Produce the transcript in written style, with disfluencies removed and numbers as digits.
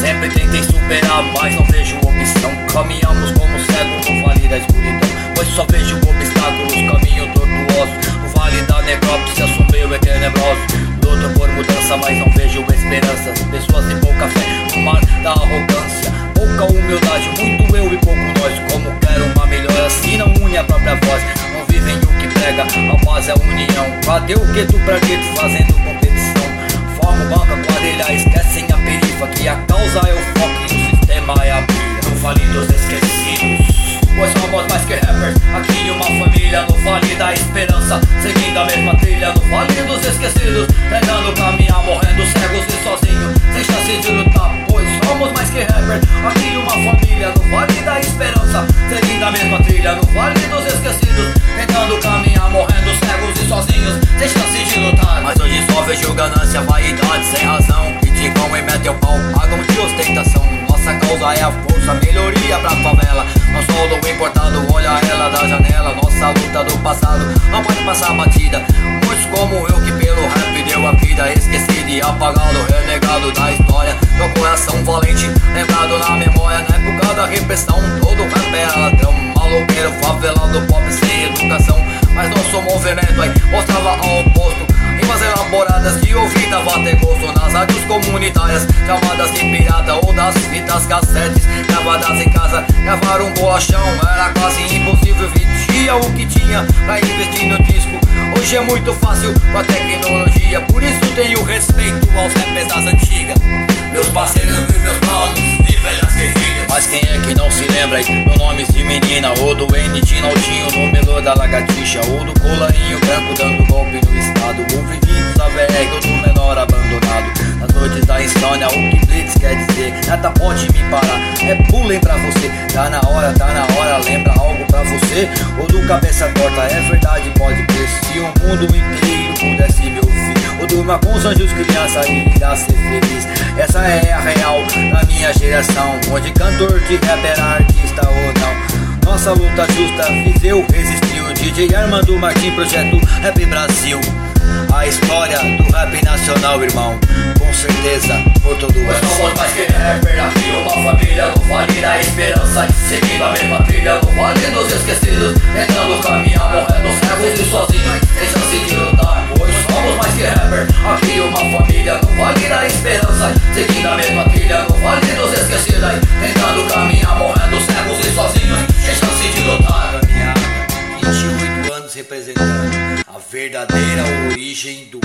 Sempre tentei superar, mas não vejo opção. Caminhamos como cego no vale da escuridão, pois só vejo obstáculos, caminho tortuoso. O vale da necrópsia assombreio é tenebroso. Luto por mudança, mas não vejo esperança. Pessoas de pouca fé no mar da arrogância, pouca humildade, muito eu e pouco nós. Como quero uma melhora se não une a própria voz. Não vivem o que prega, a base é a união. Cadê o gueto pra gueto fazendo competição? Formam banca, quadrilha, esquecem a perifa, que a causa é o foco e o sistema é a brilha. No vale dos esquecidos, pois somos mais que rappers. Aqui uma família no vale da esperança, seguindo a mesma trilha no vale dos esquecidos, tentando caminhar, morrendo cegos e sozinhos, sem chance de lutar, pois somos mais que rappers. Aqui uma família no vale da esperança, seguindo a mesma trilha no vale dos esquecidos, tentando caminhar, morrendo cegos e sozinhos, sem chance de lutar. Mas hoje só vejo ganância, vaidade sem razão, criticam e metem o pau, pagam de ostentação. Nossa causa é a força, melhoria pra favela. Não sou do importado, olha ela da janela. Nossa luta do passado não pode passar batida. Muitos como eu que pelo rap deu a vida, esquecido e apagado, renegado da história. Meu coração valente, lembrado na memória. Na época da repressão, todo rap era ladrão, maloqueiro, favelado, pobre sem educação. Mas nosso movimento aí mostrava ao oposto, rimas elaboradas que ouvir dava até gosto. Nas rádios comunitárias, chamadas de pirata, ou das fitas cassetes gravadas em casa, gravar um bolachão era quase impossível. Vendia o que tinha pra investir no disco. Hoje é muito fácil com a tecnologia, por isso tenho respeito aos rappers das antigas. Meus parceiros e meus manos e velhas guerrilhas. Mas quem é que não se lembra aí? Meu nome de menina, ou do N de Naldinho no melô da lagartixa, ou do colarinho branco dando golpe no estado, ou vividos da VR, ou do menor abandonado. Nas noites da insônia, o que Blitz quer dizer? Nada pode me parar, é bullying pra você. Tá na hora, lembra algo pra você? Ou do cabeça torta, é verdade, pode crer. Se o mundo inteiro pudesse me ouvir, ou durma com os anjos criança e irá ser feliz. Essa é a real da minha geração, onde cantor de rap era artista ou não. Nossa luta justa, Viseu resistiu. DJ Armando Martins, projeto Rap Brasil. A história do rap nacional, irmão, com certeza por todo o Brasil. Somos mais que rapper, aqui uma família no vale da esperança, seguindo a mesma trilha no vale dos esquecidos, tentando caminhar, morrendo cegos e sozinhos, sem chance de lutar, pois somos mais que rapper. Aqui uma família no vale da esperança, seguindo a mesma trilha no vale dos esquecidos, tentando caminhar, morrendo cegos e sozinhos, sem chance de lutar. 28 anos representando a verdadeira origem do